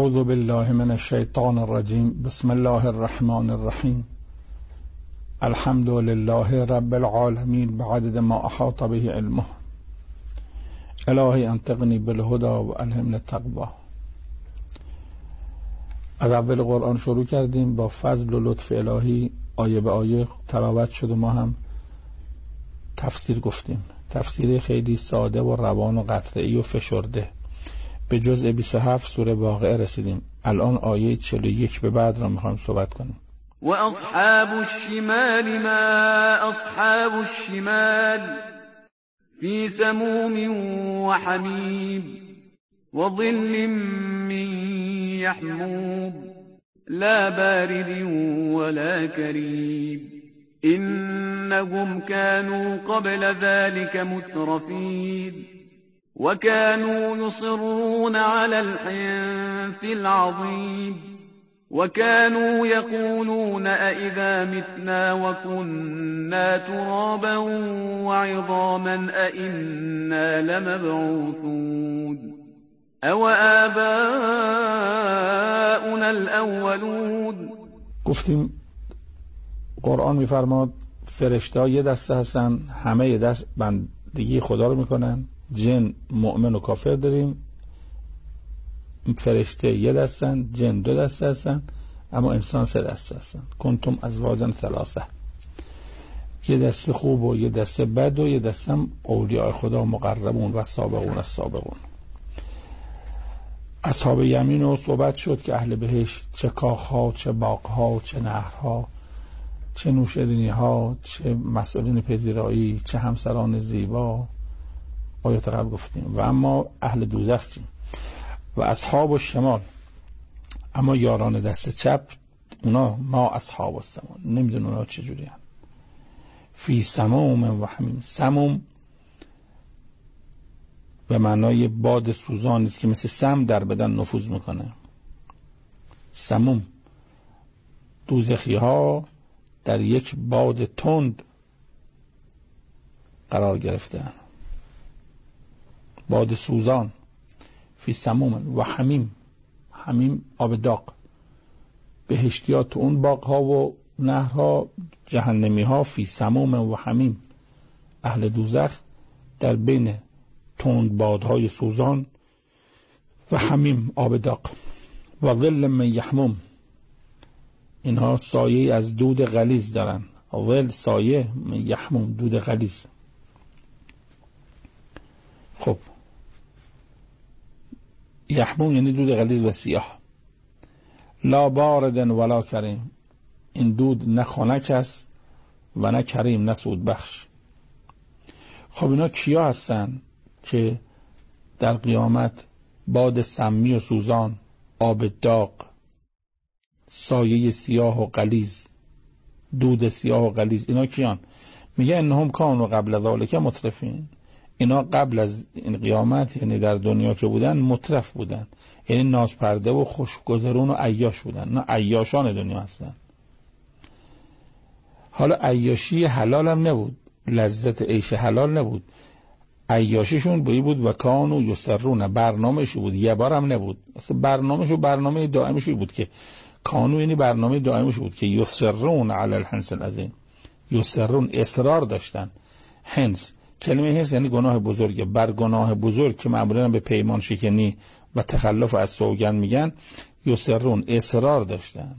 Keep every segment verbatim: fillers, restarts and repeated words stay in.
اعوذ بالله من الشیطان الرجیم. بسم الله الرحمن الرحیم. الحمد لله رب العالمین بعدد ما احاط به علمه. الهی انطقنی بالهدى و الهمنی التقوی. از اول قرآن شروع کردیم، با فضل و لطف الهی آیه به آیه تلاوت شد و ما هم تفسیر گفتیم. تفسیر خیلی ساده و روان و قطعی و فشرده. به جزء بیست و هفت سوره واقعه رسیدیم. الان آیه چهل و یک به بعد را میخوایم صحبت کنیم. و اصحاب الشمال ما اصحاب الشمال فی سموم و حمیم و ظل من یحموم لا بارد ولا کریم انهم كانوا قبل ذلك مترفين وكانوا يصرون على الحنث العظيم وكانوا يقولون أئذا متنا وكنا ترابا وعظاما أئنا لمبعوثون أو آباؤنا الأولون. گفتیم قرآن میفرماد فرشته یه دسته هستن، همه یه دست بندگی خدا رو میکنن. جن مؤمن و کافر داریم. فرشته یه دستن، جن دو دسته هستن، اما انسان سه دسته هستن. کنتم ازواجا ثلاثه، یه دسته خوب و یه دسته بد و یه دسته هم اولیاء خدا مقربون و سابقون السابقون. اصحاب یمین رو صحبت شد که اهل بهشت چه کاخها، چه باغها، چه نهرها، چه نوشیدنی ها، چه مسئولین پذیرایی، چه همسران زیبا. آیات قبل گفتیم. و اما اهل دوزخ چی؟ و اصحاب الشمال، اما یاران دست چپ، اونا ما اصحاب الشمال، نمیدون اونا چجوری هم. فی سموم و حمیم. سموم به معنای باد سوزان است که مثل سم در بدن نفوذ میکنه. سموم، دوزخی ها در یک باد تند قرار گرفتن، باد سوزان. فی سموم و حمیم. حمیم آب داغ. بهشتی ها تو اون باغ ها و نهرها، جهنمی ها فی سموم و حمیم. اهل دوزخ در بین تند بادهای سوزان و حمیم آب داغ. و ظل من یحموم، اینها سایه از دود غلیظ دارن. ظل سایه، من یحموم دود غلیظ. خب یحموم یعنی دود غلیظ و سیاه. لا بارد ولا کریم، این دود نه خنک است و نه کریم، نه سود بخش. خب اینا کیا هستن که در قیامت باد سمی و سوزان، آب داغ، سایه سیاه و غلیظ، دود سیاه و غلیظ، اینا کیان؟ میگه انهم کانوا قبل ذلک مترفین. اینا قبل از این قیامت، یعنی در دنیا که بودن، مترف بودن، یعنی نازپرده و خوشگذرون و عیاش بودن. اینا عیاشان دنیا هستن. حالا عیاشی حلال هم نبود، لذت عیش حلال نبود. عیاشیشون بایی بود و کانوا یسرون، برنامه‌شو بود، یه بار هم نبود. اصلا برنامه‌شو برنامه دائمشو بود که کانوا یعنی برنامه دائمشو بود که یسرون علی الحنث العظیم. یسرون، اصرار داشتن. حنث، کلمه حنث یعنی گناه بزرگه. بر گناه بزرگ که معمولا به پیمان شکنی و تخلف از سوگند میگن، یسرون، اصرار داشتن.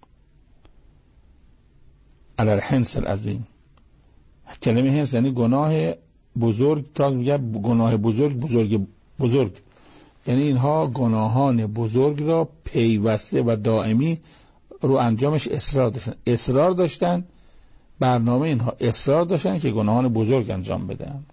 علی الحنث العظیم. کلمه حنث یعنی گناه بزرگ، تا میگه گناه بزرگ بزرگ بزرگ، یعنی اینها گناهان بزرگ را پیوسته و دائمی رو انجامش اصرار داشتن. اصرار داشتن، برنامه اینها اصرار داشتن که گناهان بزرگ انجام بدن.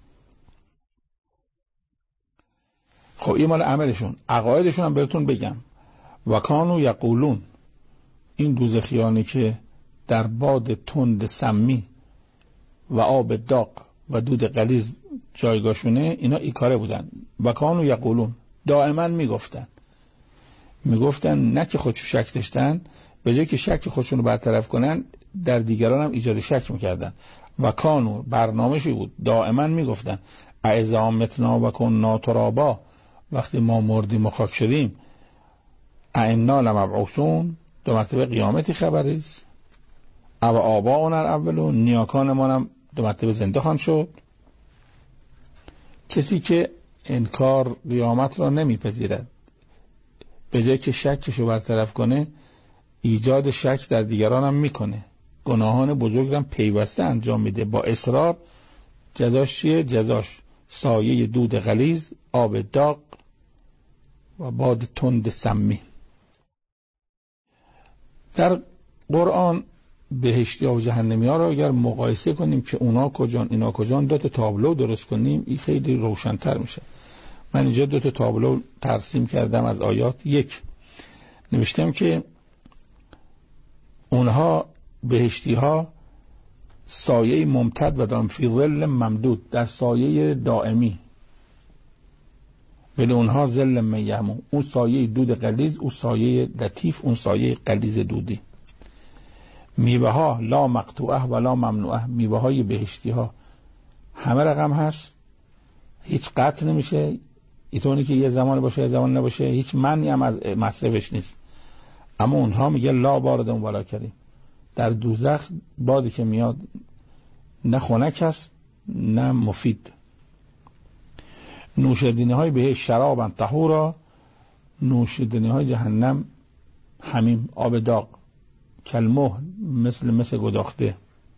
خب این مال عملشون. عقایدشون هم بهتون بگم. و کانوا یقولون، این دوزخیانی که در باد تند سمی و آب داغ و دود غلیظ جایگاهشونه، اینا ایکاره بودن. و کانوا یقولون، دائما میگفتن میگفتن نه که خودشو شک داشتن، به جای که شک خودشونو برطرف کنن، در دیگران هم ایجاد شک میکردن. و کانوا، برنامه‌شون بود، دائما میگفتن اذا متنا و کنا ترابا، وقتی ما مردیم و خاک شدیم، ائنا لمبعوثون، دو مرتبه قیامتی خبری است. او آباؤنا الاولون، نیاکان ما هم دو مرتبه زنده خواهند شد. کسی که انکار قیامت را نمیپذیرد، به جای که شکشو برطرف کنه ایجاد شک در دیگران هم میکنه، گناهان بزرگ هم پیوسته انجام میده، با اصرار جزاش چیه؟ جزاش سایه دود غلیظ، آب داغ و باد تند سمی. در قرآن بهشتی ها و جهنمی ها را اگر مقایسه کنیم که اونا کجان اینا کجان، دو تا تابلو درست کنیم، این خیلی روشن‌تر میشه. من اینجا دو تا تابلو ترسیم کردم از آیات. یک، نوشتم که اونها بهشتی ها سایه ممتد و دائم فی ظل ممدود، در سایه دائمی، ولی اونها ظل میمو، اون سایه دود غلیظ، اون سایه لطیف، اون سایه غلیظ دودی. میوه ها لا مقطوعه ولا ممنوعه، میوه های بهشتی ها همه رقم هست، هیچ قطع نمیشه، اینطوری که یه زمان باشه یه زمان نباشه، هیچ منعی هم از مصرفش نیست. اما اونها میگه لا بارد ولا کریم، در دوزخ بادی که میاد نه خنک است نه مفید. نوشیدنی های بهشت شرابن طهورا، نوشیدنی های جهنم حمیم، آب داغ، کلمهل، مثل مثل گداخته.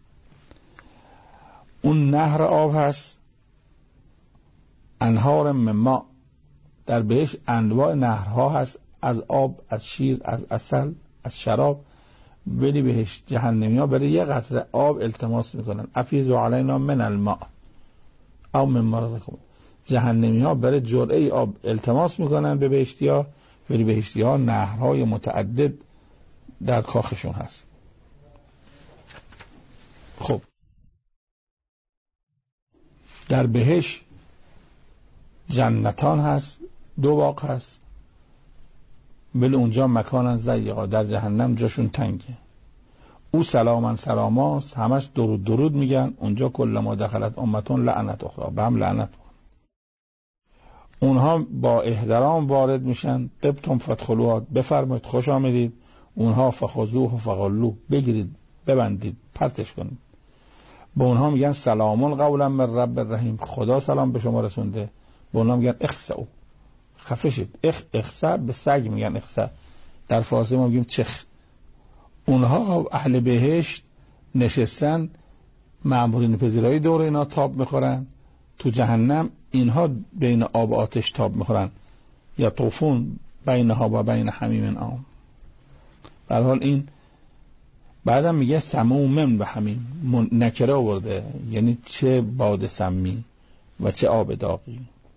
اون نهر آب هست، انهار من ماء، در بهشت انواع نهرها هست، از آب، از شیر، از عسل، از شراب. ولی بهشت جهنمی ها برای یه قطره آب التماس میکنن، افیضوا علینا من الماء او مما رزقکم. جهنمی ها برای جرعه آب التماس میکنن به بهشتی ها، ولی بهشتی ها نهرهای متعدد در کاخشون هست. خب در بهشت جنتان هست، دو باغ هست، ولی اونجا مکانن ضیقا، در جهنم جاشون تنگه. او سلامن سلاماست، همش درود درود میگن، اونجا کل ما دخلت امتون لعنت اخرى، به هم لعنت. اونها با احترام وارد میشن، طبتم فادخلوها، بفرمایید خوش آمدید. اونها فخذوه و فغلوه، بگیرید ببندید پرتش کنید. به اونها میگن سلام قولا من رب الرحیم، خدا سلام به شما رسونده. به اونها میگن اخسئوا، خفه شید. اخ اخسا به سگ میگن اخسا، در فارسی ما میگیم چخ. اونها اهل بهشت نشستن، مأمورین پذیرایی دور اینا تاب میخورن. تو جهنم اینها بین آب و آتش تاب میخورن، یا طوفون بینها و بین حمیم آم. به هر حال این بعدم میگه سموم و حمیم، نکره آورده، یعنی چه باد سمی و چه آب داغی.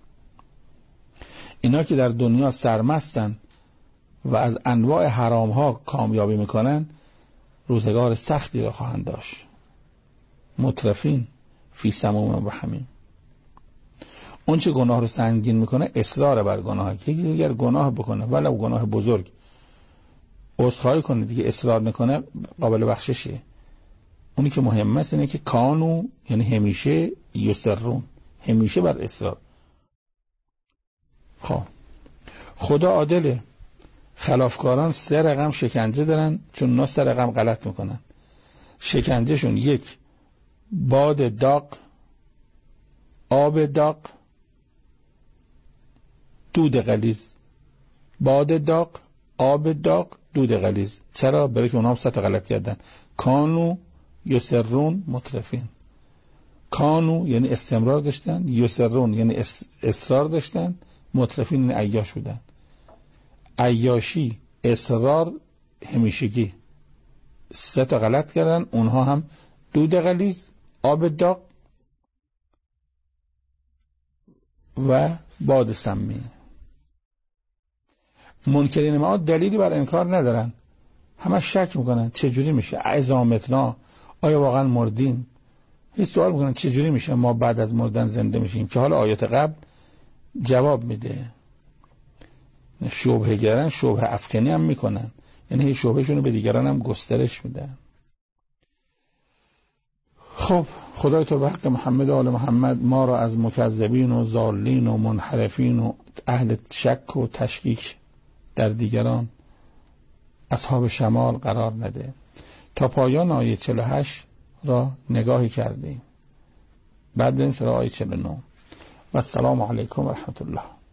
اینا که در دنیا سرمستن و از انواع حرام ها کامیابی میکنن، روزگار سختی را خواهند داشت. مترفین فی سموم و حمیم. اون چه گناه رو سنگین میکنه اصرار بر گناه، که دیگر گناه بکنه ولو گناه بزرگ عذرخواهی کنه دیگه، اصرار نکنه قابل بخششه. اونی که مهمه است اینه که کانو، یعنی همیشه، یسرون، همیشه بر اصرار. خب خدا عادله، خلافکاران سه رقم شکنجه دارن، چون اونا سه رقم غلط میکنن. شکنجهشون یک، باد داغ، آب داغ، دود غلیظ. باد داغ، آب داغ، دود غلیظ. چرا؟ برای که اونها هم سه تا غلط کردن. کانو یسرون مترفین. کانو یعنی استمرار داشتن، یسرون یعنی اصرار داشتن، مترفین یعنی عیاش بودن. عیاشی، اصرار، همیشگی، سه تا غلط کردن. اونها هم دود غلیظ، آب داغ و باد سمی. منکرین ما دلیلی بر انکار ندارن، همه شک میکنن چجوری میشه عظامتنا، آیا واقعا مردیم؟ هیچ سوال میکنن چجوری میشه ما بعد از مردن زنده میشیم، که حالا آیات قبل جواب میده. شبهه گرن، شبهه افکنی هم میکنن، یعنی هی شبهشون رو به دیگران هم گسترش میدن. خب خدای تو به حق محمد و آل محمد ما را از مکذبین و ضالین و منحرفین و اهل شک و تشکیک در دیگران اصحاب شمال قرار نده. تا پایان آیه چهل و هشت را نگاهی کردیم. بعد بریم سراغ آیه چهل و نه. و السلام علیکم و رحمت الله.